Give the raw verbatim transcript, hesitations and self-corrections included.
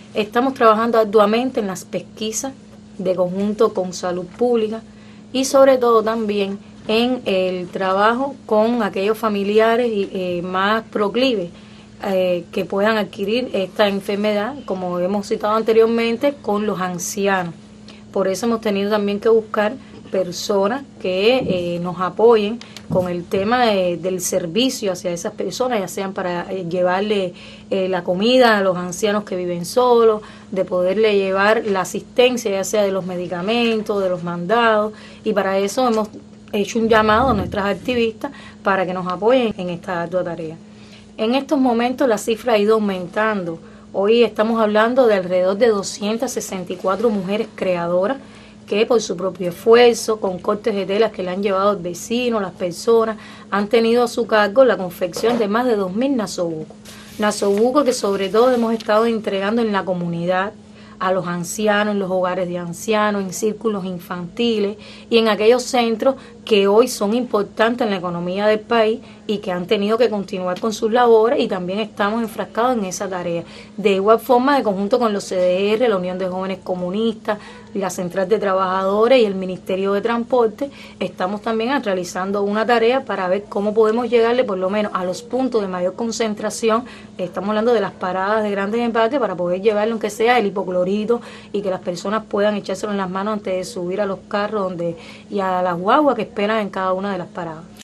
Estamos trabajando arduamente en las pesquisas de conjunto con salud pública y sobre todo también en el trabajo con aquellos familiares y, eh, más proclives eh, que puedan adquirir esta enfermedad, como hemos citado anteriormente, con los ancianos. Por eso hemos tenido también que buscar personas que eh, nos apoyen con el tema de, del servicio hacia esas personas, ya sean para eh, llevarle eh, la comida a los ancianos que viven solos, de poderle llevar la asistencia, ya sea de los medicamentos, de los mandados, y para eso hemos hecho un llamado a nuestras activistas para que nos apoyen en esta ardua tarea. En estos momentos la cifra ha ido aumentando. Hoy estamos hablando de alrededor de doscientas sesenta y cuatro mujeres creadoras que por su propio esfuerzo, con cortes de telas que le han llevado el vecino, las personas, han tenido a su cargo la confección de más de dos mil nasobucos. Nasobucos que sobre todo hemos estado entregando en la comunidad, a los ancianos, en los hogares de ancianos, en círculos infantiles y en aquellos centros que hoy son importantes en la economía del país y que han tenido que continuar con sus labores, y también estamos enfrascados en esa tarea. De igual forma, de conjunto con los C D R, la Unión de Jóvenes Comunistas, la Central de Trabajadores y el Ministerio de Transporte, estamos también realizando una tarea para ver cómo podemos llegarle por lo menos a los puntos de mayor concentración. Estamos hablando de las paradas de grandes empaques para poder llevarle, aunque sea el hipoclorito, y que las personas puedan echárselo en las manos antes de subir a los carros donde y a las guaguas que esperan en cada una de las paradas.